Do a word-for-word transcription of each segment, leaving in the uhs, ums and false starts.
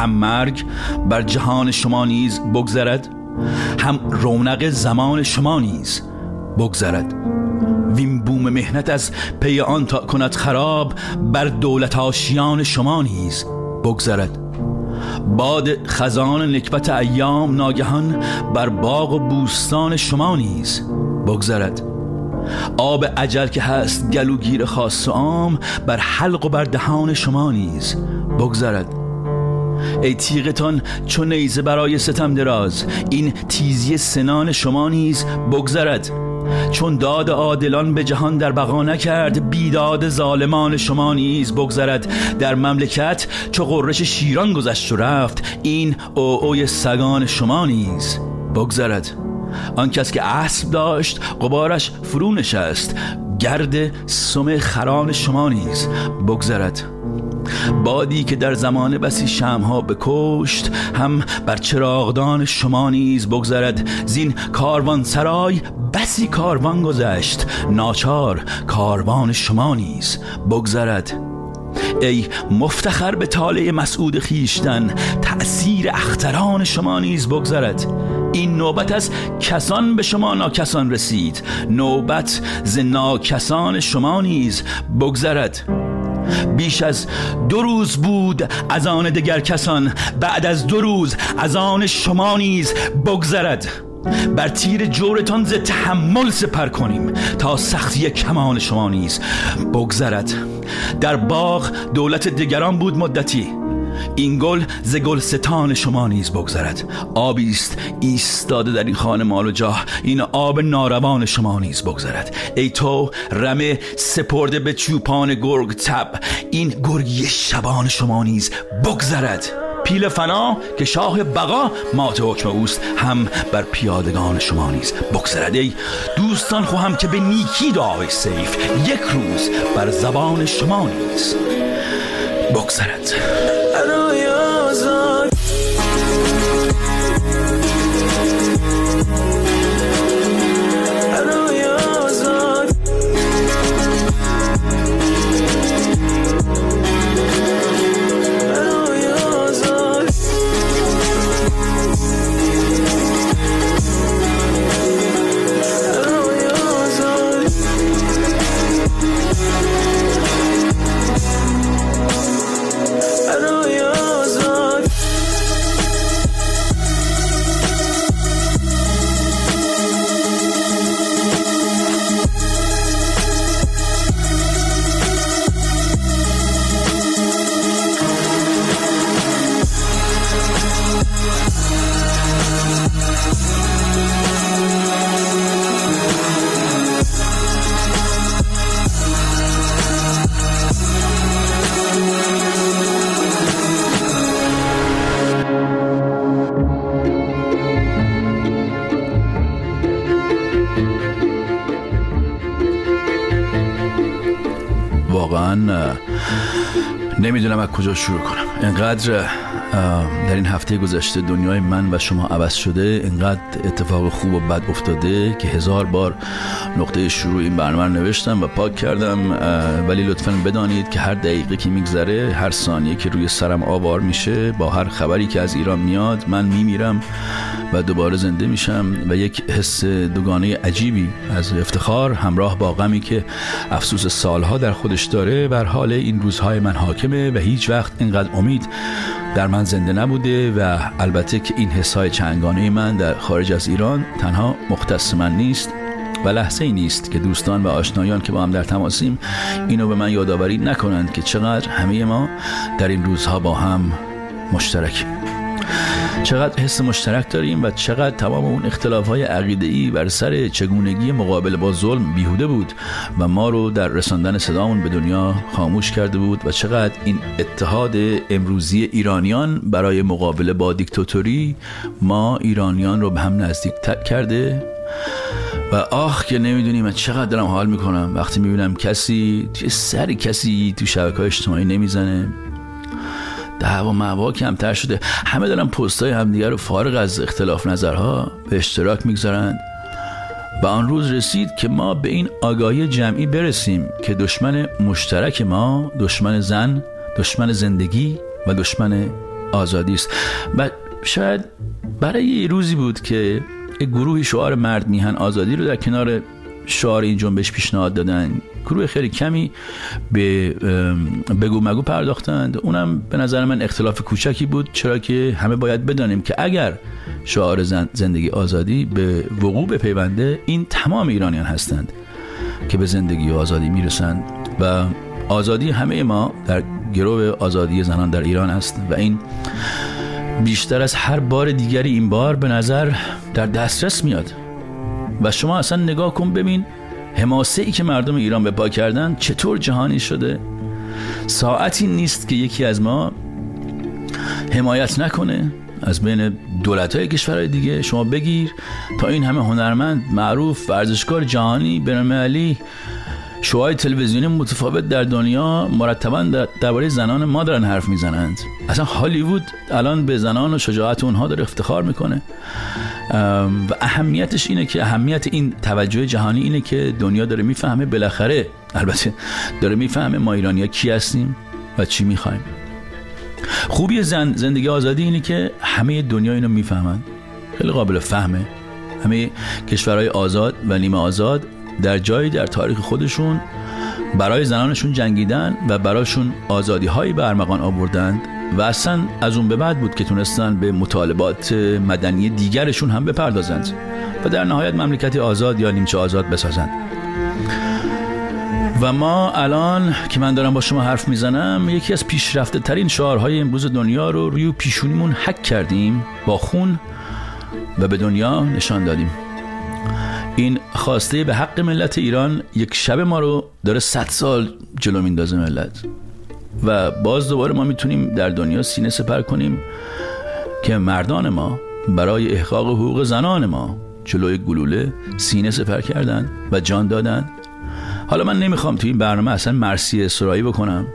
هم مرگ بر جهان شما نیز بگذرد، هم رونق زمان شما نیز بگذرد. وین بوم مهنت از پی آن تا کند خراب، بر دولت آشیان شما نیز بگذرد. باد خزان نکبت ایام ناگهان بر باغ و بوستان شما نیز بگذرد. آب اجل که هست گلوگیر خاص و عام، بر حلق و بر دهان شما نیز بگذرد. ای تیغتان چون نیزه برای ستم دراز، این تیزی سنان شما نیز بگذرد. چون داد عادلان به جهان در بقا نکرد، بیداد ظالمان شما نیز بگذرد. در مملکت چو غرش شیران گذشت و رفت، این او اوی سگان شما نیز بگذرد. آن کس که اسب داشت غبارش فرو نشست، گرد سم خران شما نیز بگذرد. بادی که در زمان بسی شمها بکشت، هم بر چراغدان شما نیز بگذرد. زین کاروان سرای بسی کاروان گذشت، ناچار کاروان شما نیز بگذرد. ای مفتخر به طالع مسعود خیشتن، تأثیر اختران شما نیز بگذرد. این نوبت از کسان به شما ناکسان رسید، نوبت ز ناکسان شما نیز بگذرد. بیش از دو روز بود از آن دگر کسان، بعد از دو روز از آن شما نیز بگذرد. بر تیر جورتان ز تحمل سپر کنیم، تا سختی کمان شما نیز بگذرد. در باغ دولت دگران بود مدتی، این گل ز گلستان شما نیز بگذرد. آبی است ایستاده در این خانه مال و جاه، این آب ناروان شما نیز بگذرد. ای تو رمه سپرده به چوپان گرگ تب، این گرگی شبان شما نیز بگذرد. پیل فنا که شاه بقا مات حکم اوست، هم بر پیادگان شما نیز بگذرد. ای دوستان خواهم که به نیکی دعای سیف، یک روز بر زبان شما نیز بگذرد. واقعا نمیدونم از کجا شروع کنم. اینقدر در این هفته گذشته دنیای من و شما عوض شده، اینقدر اتفاق خوب و بد افتاده که هزار بار نقطه شروع این برنامه رو نوشتم و پاک کردم، ولی لطفاً بدانید که هر دقیقه که میگذره، هر ثانیه که روی سرم آوار میشه، با هر خبری که از ایران میاد، من میمیرم و دوباره زنده میشم و یک حس دوگانه عجیبی از افتخار همراه با غمی که افسوس سالها در خودش داره بر حال این روزهای من حاکمه و هیچ وقت اینقدر امید در من زنده نبوده. و البته که این حسای چندگانه من در خارج از ایران تنها مختص من نیست و لحظه ای نیست که دوستان و آشنایان که با هم در تماسیم اینو به من یادآوری نکنند که چقدر همه ما در این روزها با هم مشترکیم، چقدر حس مشترک داریم و چقدر تمام اون اختلاف‌های عقیده‌ای بر سر چگونگی مقابله با ظلم بیهوده بود و ما رو در رساندن صدامون به دنیا خاموش کرده بود و چقدر این اتحاد امروزی ایرانیان برای مقابله با دیکتاتوری ما ایرانیان رو به هم نزدیک کرده. و آخ که نمیدونی من چقدر دارم حال میکنم وقتی میبینم کسی توی سر کسی تو شبکه‌های اجتماعی نمیزنه، دعوا معوا کمتر شده، همه دارن پستای همدیگه رو فارغ از اختلاف نظرها به اشتراک میگذارن. و آن روز رسید که ما به این آگاهی جمعی برسیم که دشمن مشترک ما، دشمن زن، دشمن زندگی و دشمن آزادی است. و شاید برای یه روزی بود که یک گروهی شعار مرد میهن آزادی رو در کنار شعار این جنبش پیشنهاد دادن. گروه خیلی کمی به بگو مگو پرداختند. اونم به نظر من اختلاف کوچکی بود، چرا که همه باید بدانیم که اگر شعار زندگی آزادی به وقوع بپیونده، این تمام ایرانیان هستند که به زندگی و آزادی میرسند و آزادی همه ما در گروه آزادی زنان در ایران است و این بیشتر از هر بار دیگری این بار به نظر در دسترس میاد. و شما اصلا نگاه کن ببین حماسه ای که مردم ایران به پا کردن چطور جهانی شده. ساعتی نیست که یکی از ما حمایت نکنه از بین دولت‌های کشورهای دیگه. شما بگیر تا این همه هنرمند معروف، ورزشکار جهانی، بین‌المللی، شوهای تلویزیونی متفاوت در دنیا مرتباً درباره زنان ما دارن حرف میزنند. اصلا هالیوود الان به زنان و شجاعت اونها داره افتخار میکنه و اهمیتش اینه که اهمیت این توجه جهانی اینه که دنیا داره میفهمه، بالاخره البته داره میفهمه ما ایرانی‌ها کی هستیم و چی میخوایم. خوبی زن زندگی آزادی اینه که همه دنیا اینو میفهمن، خیلی قابل فهمه. همه کشورهای آزاد و نیمه آزاد در جایی در تاریخ خودشون برای زنانشون جنگیدن و براشون آزادی هایی به ارمغان آوردند و اصلا از اون به بعد بود که تونستن به مطالبات مدنی دیگرشون هم بپردازند و در نهایت مملکتی آزاد یا نیمچه آزاد بسازند. و ما الان که من دارم با شما حرف میزنم یکی از پیشرفته ترین شعارهای امروز دنیا رو روی پیشونیمون حک کردیم با خون و به دنیا نشان دادیم. این خواسته به حق ملت ایران یک شب ما رو داره صد سال جلو میندازه ملت و باز دوباره ما میتونیم در دنیا سینه سپر کنیم که مردان ما برای احقاق حقوق زنان ما جلوی گلوله سینه سپر کردن و جان دادن. حالا من نمیخوام تو این برنامه اصلا مرثیه سرایی بکنم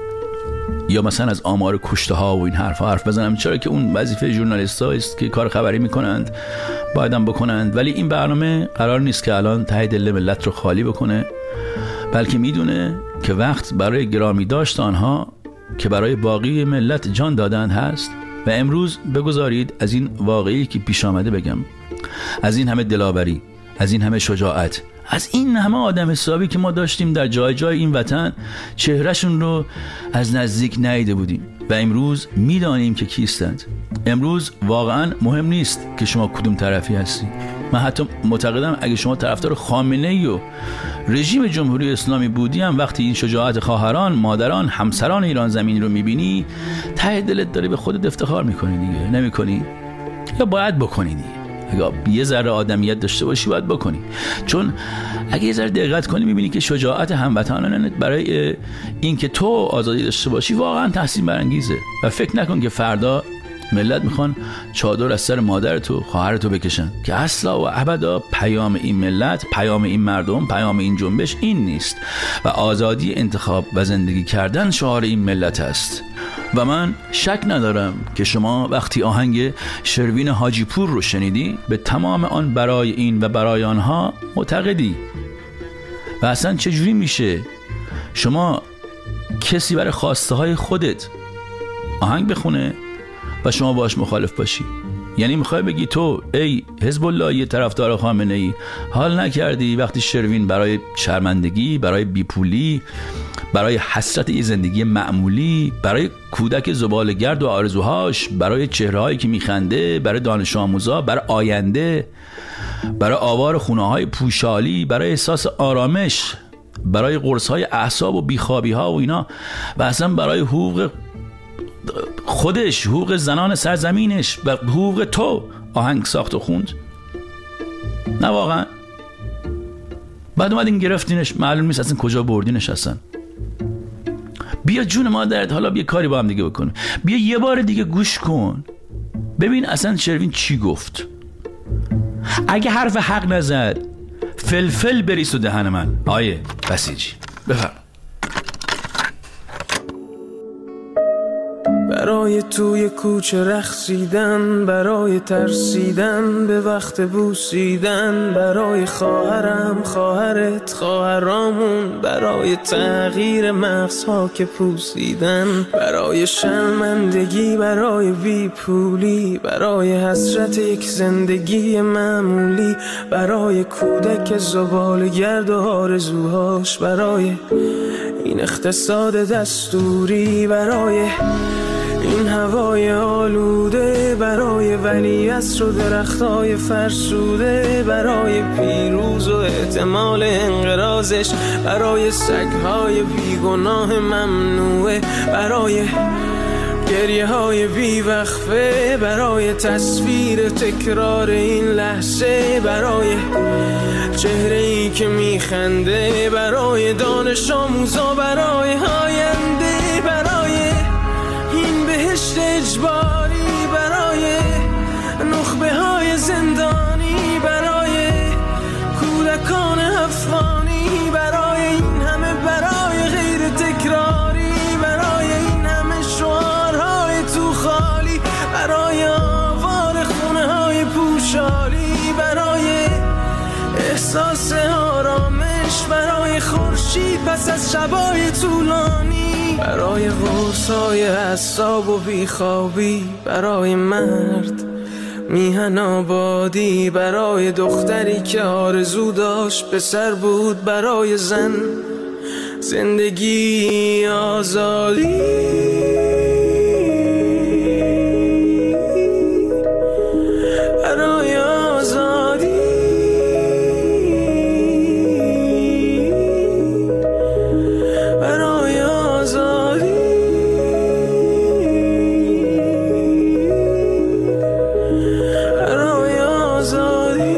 یا مثلا از آمار کشته ها و این حرفا حرف بزنم، چرا که اون وظیفه ژورنالیست‌ها است که کار خبری میکنند، بایدم بکنند. ولی این برنامه قرار نیست که الان ته دل ملت رو خالی بکنه، بلکه میدونه که وقت برای گرامی داشت آنها که برای باقی ملت جان دادن هست. و امروز بگذارید از این واقعی که پیش آمده بگم، از این همه دلاوری، از این همه شجاعت، از این همه آدم حسابی که ما داشتیم در جای جای این وطن، چهرهشون رو از نزدیک ندیده بودیم و امروز میدانیم که کیستند. امروز واقعا مهم نیست که شما کدوم طرفی هستی. من حتی معتقدم اگه شما طرفدار خامنه‌ای و رژیم جمهوری اسلامی بودی هم وقتی این شجاعت خواهران، مادران، همسران ایران زمین رو میبینی ته دلت داره به خودت افتخار میکنی دیگه. نمیکنی؟ یا باید بکنی دیگه. اگه یه ذره آدمیت داشته باشی باید بکنی، چون اگه یه ذره دقت کنی میبینی که شجاعت هموطنانت برای این که تو آزادی داشته باشی واقعا تحسین برانگیزه. و فکر نکن که فردا ملت میخوان چادر از سر مادرتو خواهرتو بکشن، که اصلا و ابدا پیام این ملت، پیام این مردم، پیام این جنبش این نیست و آزادی انتخاب و زندگی کردن شعار این ملت است. و من شک ندارم که شما وقتی آهنگ شروین حاجی پور رو شنیدی به تمام آن برای این و برای آنها معتقدی. و اصلا چجوری میشه شما کسی برای خواسته های خودت آهنگ بخونه و شما باش مخالف باشی؟ یعنی میخوای بگی تو ای حزب الله یه طرفدار خامنه ای حال نکردی وقتی شروین برای شرمندگی، برای بیپولی، برای حسرت یه زندگی معمولی، برای کودک زباله‌گرد و آرزوهاش، برای چهرهایی که میخنده، برای دانش آموزا، برای آینده، برای آوار خونه‌های پوشالی، برای احساس آرامش، برای قرص‌های اعصاب و بیخوابی‌ها و اینا، و اصلا برای حقوق خودش، حقوق زنان سرزمینش و حقوق تو آهنگ ساخت و خوند؟ نه واقعا. بعد اومدین گرفتینش، معلوم نیست اصلا کجا بردینش اصلا. بیا جون مادرت، حالا بیا کاری با هم دیگه بکنیم. بیا یه بار دیگه گوش کن ببین اصلا شروین چی گفت. اگه حرف حق نزد فلفل بریز تو دهن من. آیه بسیجی بفرم. برای توی کوچه رقصیدن، برای ترسیدن به وقت بوسیدن، برای خواهرم خواهرت خواهرامون، برای تغییر مغزها که پوسیدن، برای شرمندگی برای بی پولی، برای حسرت یک زندگی معمولی، برای کودک زباله‌گرد و آرزوهاش، برای این اقتصاد دستوری، برای این هوای آلوده، برای ولیعصر و درختای فرسوده، برای پیروز و احتمال انقراضش، برای سگهای بیگناه ممنوعه، برای گریه های بیوقفه، برای تصویر تکرار این لحظه، برای چهره ای که میخنده، برای دانش آموزا، برای آینده، برای این بهشت اجباری، برای نخبه های زندانی، برای کودکان افغانی، برای این همه برای غیر تکراری، برای این همه شعارهای تو خالی، برای آوار خونه های پوشالی، برای احساس آرامش، برای خورشید پس از شبای طولانی، برای غرصای اعصاب و بیخوابی، برای مرد میهن آبادی، برای دختری که آرزو داشت پسر بود، برای زن زندگی آزادی، برای آزادی، برای آزادی، برای آزادی.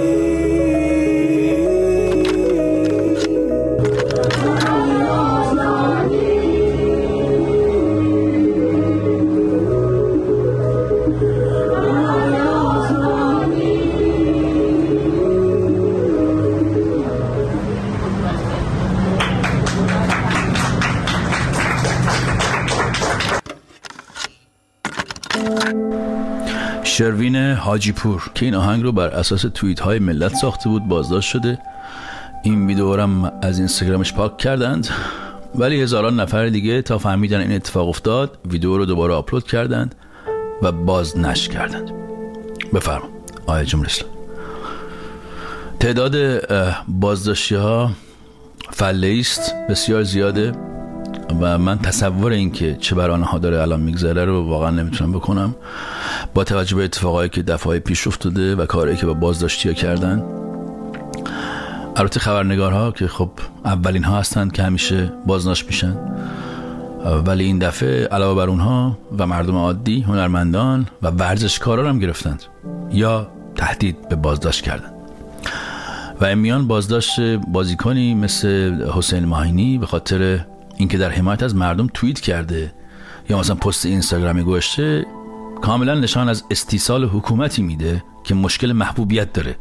شروین حاجی پور که این آهنگ رو بر اساس توییت های ملت ساخته بود بازداشت شده. این ویدیو رو از اینستاگرامش پاک کردند، ولی هزاران نفر دیگه تا فهمیدن این اتفاق افتاد ویدیو رو دوباره آپلود کردند و باز نشر کردند. بفرما آقای جمهوری اسلامی. تعداد بازداشتی ها فله است، بسیار زیاده و من تصور این که چه بر آنها داره الان میگذره رو واقعا نمیتونم بکنم با توجه به اتفاقایی که دفعه پیش افتاده و کاری که با بازداشتی ها کردن. البته خبرنگارها که خب اولین ها هستند که همیشه بازداشت میشن، ولی این دفعه علاوه بر اونها و مردم عادی، هنرمندان و ورزشکاران هم گرفتند یا تهدید به بازداشت کردند. و این میان بازداشت بازیکنی مثل حسین ماهینی به خاطر اینکه در حمایت از مردم توییت کرده یا مثلا پست اینستاگرامی گذاشته، کاملا نشان از استیصال حکومتی میده که مشکل محبوبیت داره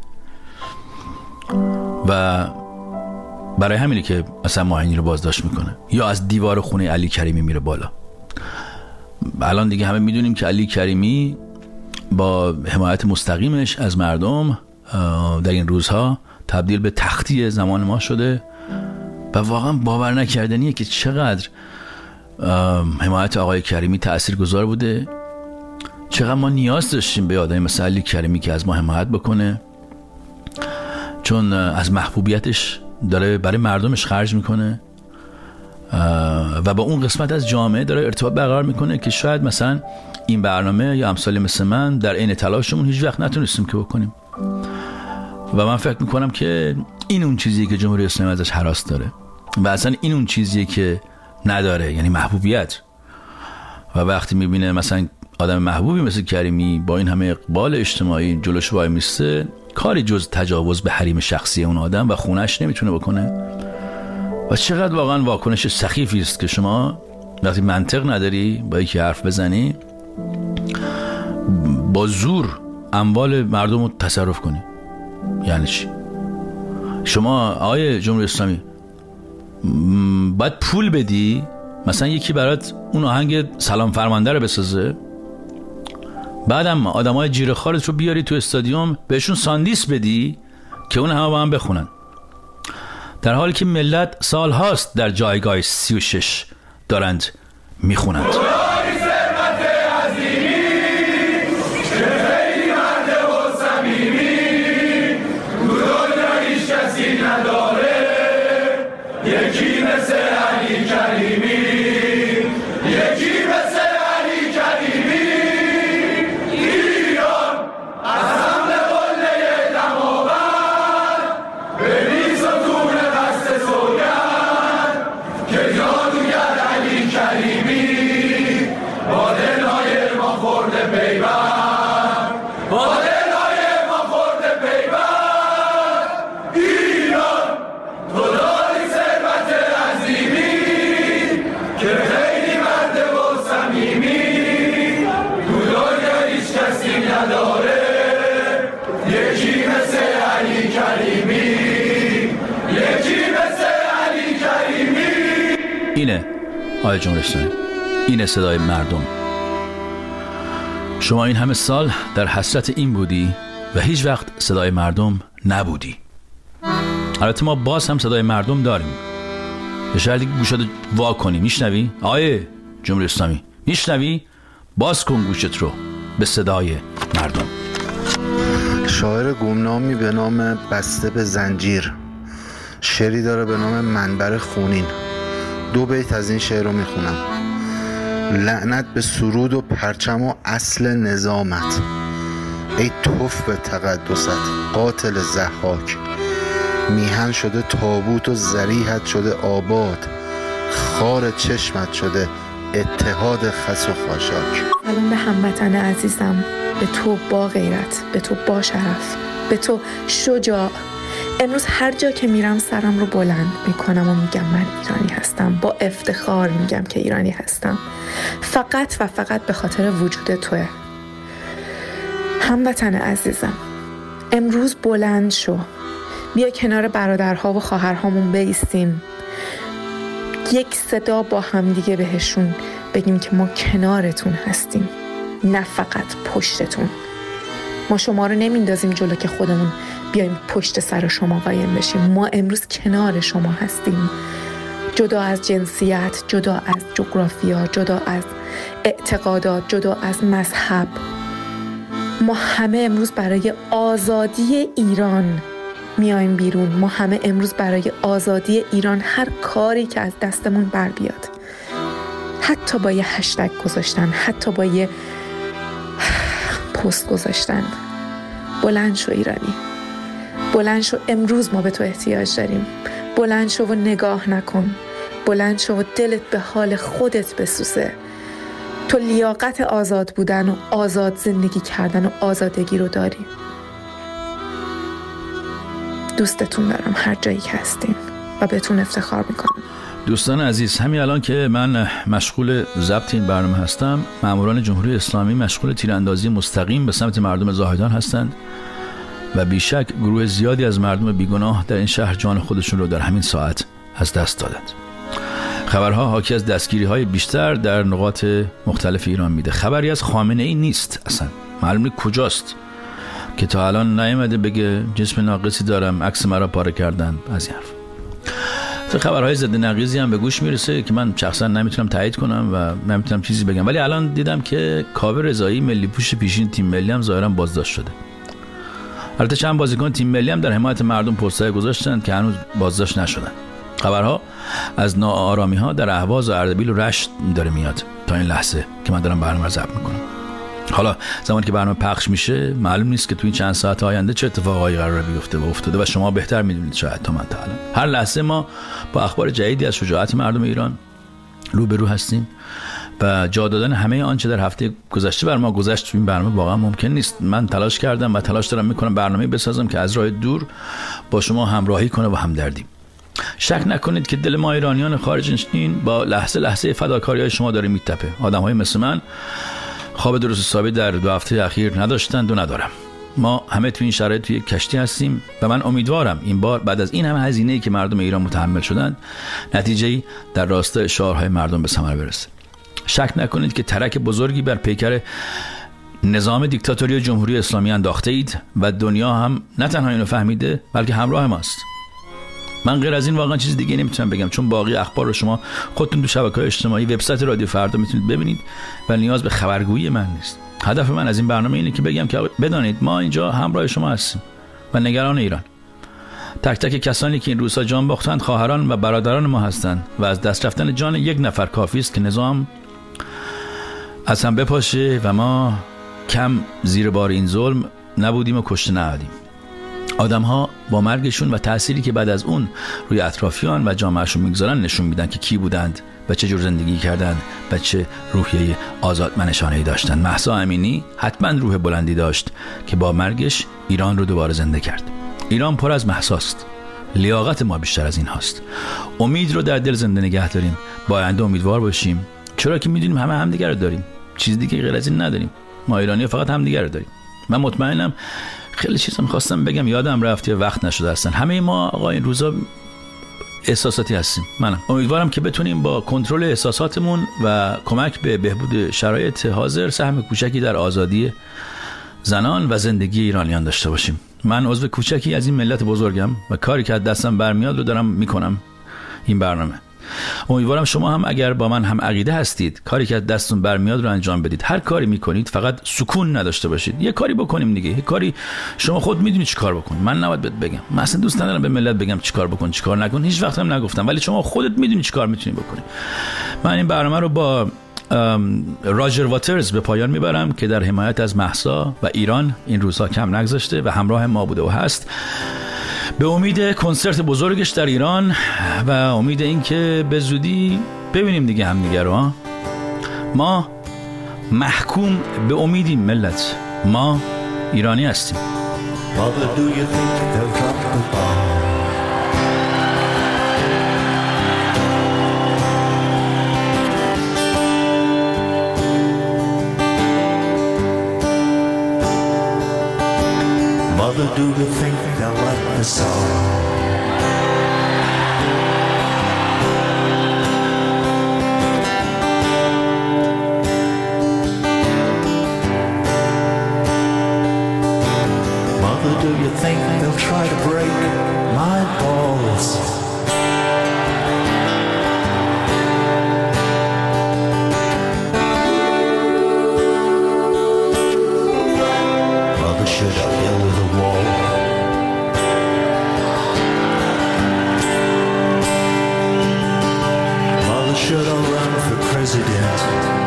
و برای همینه که مثلا ماهینی رو بازداشت میکنه یا از دیوار خونه علی کریمی میره بالا. الان دیگه همه میدونیم که علی کریمی با حمایت مستقیمش از مردم در این روزها تبدیل به تختی زمان ما شده و واقعا باور نکردنیه که چقدر حمایت آقای کریمی تاثیرگذار بوده، چقدر ما نیاز داشتیم به آدمی مثل علی کریمی که از ما حمایت بکنه، چون از محبوبیتش داره برای مردمش خرج میکنه و با اون قسمت از جامعه داره ارتباط برقرار میکنه که شاید مثلا این برنامه یا امثال مثل من در عین تلاشمون هیچ وقت نتونستیم که بکنیم. و من فکر میکنم که این اون چیزیه که جمهوری اسلامی ازش هراس داره و اصلا این اون چیزیه که نداره، یعنی محبوبیت. و وقتی میبینه مثلا آدم محبوبی مثل کریمی با این همه اقبال اجتماعی جلوش وای میسته، کاری جز تجاوز به حریم شخصی اون آدم و خونش نمیتونه بکنه. و چقدر واقعا واکنش سخیفی است که شما وقتی منطق نداری با یکی حرف بزنی، با زور اموال مردم رو تصرف کنی. یعنی چی؟ شما آقای جمهوری اسلامی باید پول بدی مثلا یکی برات اون آهنگ سلام فرمانده رو بسازه، بعدم آدمای جیره خارت رو بیاری تو استادیوم بهشون ساندیس بدی که اون همه با هم بخونن، در حالی که ملت سال هاست در جایگاه سی و شش دارند میخونند. یکی مثل علی کریمی، یکی مثل علی کریمی، ایران از حمل قله دماوند بریز و دون قصد سوگند که جادوگر علی کریمی با دلهای ما خورده پیوند، با دلهای ما خورده پیوند. ایران تو داری ثروت عظیمی که خیلی مرد و صمیمی، تو دنیا هیچ کسی نداره یکی مثل علی کریمی، یکی مثل علی کریمی. اینه آقای جمهوری اسلامی، اینه صدای مردم. شما این همه سال در حسرت این بودی و هیچ وقت صدای مردم نبودی. البته ما باز هم صدای مردم داریم، به شرطی که گوشت وا کنی. میشنوی آقای جمهوری اسلامی؟ میشنوی؟ باز کن گوشت رو به صدای مردم. شاعر گمنامی به نام بسته به زنجیر شعری داره به نام منبر خونین. دو بیت از این شعر رو میخونم. لعنت به سرود و پرچم و اصل نظامت، ای توف به تقدست قاتل ضحاک. میهن شده تابوت و ذریحت شده آباد، خار چشمت شده اتحاد خس و خاشاک. سلام به هموطن عزیزم، به تو با غیرت، به تو با شرف، به تو شجاع. امروز هر جا که میرم سرم رو بلند میکنم و میگم من ایرانی هستم. با افتخار میگم که ایرانی هستم، فقط و فقط به خاطر وجود توه. هموطن عزیزم، امروز بلند شو، بیا کنار برادرها و خواهرهامون بایستیم، یک صدا با هم دیگه بهشون بگیم که ما کنارتون هستیم، نه فقط پشتتون. ما شما رو نمیندازیم جلو که خودمون بیایم پشت سر شما قایم بشیم. ما امروز کنار شما هستیم، جدا از جنسیت، جدا از جغرافیا، جدا از اعتقادات، جدا از مذهب. ما همه امروز برای آزادی ایران میایم بیرون. ما همه امروز برای آزادی ایران هر کاری که از دستمون بر بیاد، حتی با یه هشتگ گذاشتن، حتی با یه پست گذاشتن. بلند شو ایرانی، بلند شو، امروز ما به تو احتیاج داریم. بلند شو و نگاه نکن، بلند شو و دلت به حال خودت بسوزه. تو لیاقت آزاد بودن و آزاد زندگی کردن و آزادگی رو داری. دوستتون دارم هر جایی که هستین و بهتون افتخار میکنم. دوستان عزیز، همین الان که من مشغول ضبط این برنامه هستم، ماموران جمهوری اسلامی مشغول تیراندازی مستقیم به سمت مردم زاهدان هستند و بیشک گروه زیادی از مردم بیگناه در این شهر جان خودشون رو در همین ساعت از دست دادند. خبرها حاکی از دستگیری‌های بیشتر در نقاط مختلف ایران میده. خبری از خامنه‌ای نیست، اصلا معلوم نیست کجاست که تا الان نیامده بگه جسم ناقصی دارم، عکس مرا پاره کردن. از این حرف تو خبرهای ضد نقیضی هم به گوش میرسه که من شخصا نمیتونم تایید کنم و نمیتونم چیزی بگم، ولی الان دیدم که کاوه رضایی ملی پوش پیشین تیم ملی هم ظاهرا بازداشت شده. البته چند بازیکن تیم ملی هم در حمایت مردم پست‌های گذاشتن که هنوز بازداشت نشدن. خبرها از ناآرامی ها در اهواز و اردبیل و رشت داره میاد تا این لحظه که من دارم برنامه رو ضبط میکنم. حالا زمانی که برنامه پخش میشه معلوم نیست که تو این چند ساعت آینده چه اتفاقایی قراره بیفته و افتاده و شما بهتر میدونید شاید تا من تا الان. هر لحظه ما با اخبار جدیدی از شجاعت مردم ایران روبرو هستیم و جا دادن همه آنچه در هفته گذشته بر ما گذشت تو این برنامه واقعا ممکن نیست. من تلاش کردم و تلاش دارم میکنم برنامه‌ای بسازم که از راه دور با شما همراهی کنه و همدردی. شک نکنید که دل ما ایرانیان خارج نشین با لحظه لحظه فداکاری‌های شما داره میتپه. آدم‌های مثل من خواب درست حسابی در دو هفته اخیر نداشتند و ندارم. ما همه توی این شرایط توی کشتی هستیم و من امیدوارم این بار بعد از این همه هزینه‌ای که مردم ایران متحمل شدند نتیجه‌ای در راستای شعارهای مردم به ثمر برسه. شک نکنید که ترک بزرگی بر پیکر نظام دیکتاتوری جمهوری اسلامی انداخته اید و دنیا هم نه تنها اینو فهمیده بلکه همراه ماست. من غیر از این واقعا چیز دیگه نمیتونم بگم، چون باقی اخبار رو شما خودتون تو شبکه‌های اجتماعی، وبسایت رادیو فردا میتونید ببینید و نیاز به خبرگویی من نیست. هدف من از این برنامه اینه که بگم که بدانید ما اینجا همراه شما هستیم و نگران ایران. تک تک کسانی که این روزها جان باختند خواهران و برادران ما هستند و از دست رفتن جان یک نفر کافی است که نظام از هم بپاشه و ما کم زیر بار این ظلم نبودیم و کشته نهادیم. آدم ها با مرگشون و تأثیری که بعد از اون روی اطرافیان و جامعهشون میگذارن نشون میدن که کی بودند و چه جور زندگی کردند و چه روحیه آزادمنشانه‌ای داشتند. مهسا امینی حتما روح بلندی داشت که با مرگش ایران رو دوباره زنده کرد. ایران پر از مهساست. لیاقت ما بیشتر از این هاست. امید رو در دل زنده نگه داریم. با آینده امیدوار باشیم، چرا که میدونیم همه همدیگر رو داریم. چیز دیگه غیر از این نداریم. ما ایرانی فقط همدیگر رو داریم. من مطمئنم خیلی چیزا می‌خواستم بگم یادم رفت یا وقت نشد اصلا. همه ما آقا این روزا احساساتی هستیم. منم امیدوارم که بتونیم با کنترل احساساتمون و کمک به بهبود شرایط حاضر سهم کوچکی در آزادی زنان و زندگی ایرانیان داشته باشیم. من عضو کوچکی از این ملت بزرگم و کاری که از دستم برمیاد رو دارم میکنم این برنامه. امیدوارم شما هم اگر با من هم عقیده هستید کاری که از دستتون برمیاد رو انجام بدید. هر کاری میکنید فقط سکون نداشته باشید. یه کاری بکنیم دیگه. یه کاری شما خود میدونید چی کار بکن. من نباید بهت بگم. من اصلا دوست ندارم به ملت بگم چی کار بکن چی کار نکن. هیچ وقت هم نگفتم، ولی شما خودت میدونی چی کار میتونی بکنی. من این برنامه رو با راجر واترز به پایان میبرم که در حمایت از مهسا و ایران این روزها کم نگذاشته و همراه ما بوده و هست، به امید کنسرت بزرگش در ایران و امید این که به زودی ببینیم دیگه هم دیگه رو. ما محکوم به امیدیم ملت، ما ایرانی هستیم. Mother, do you think they'll like the song? Mother, do you think they'll try to break my balls? Mother, should I build a wall? Mother, should I run for president?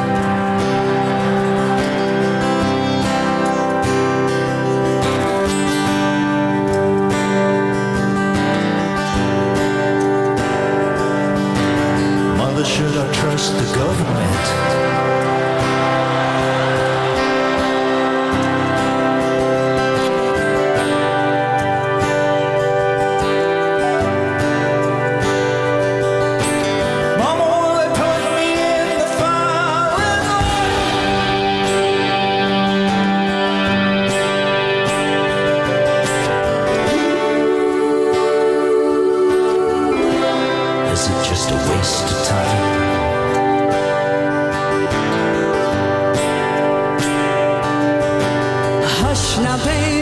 Mother, should I trust the government? Is it just a waste of time? Hush now, baby.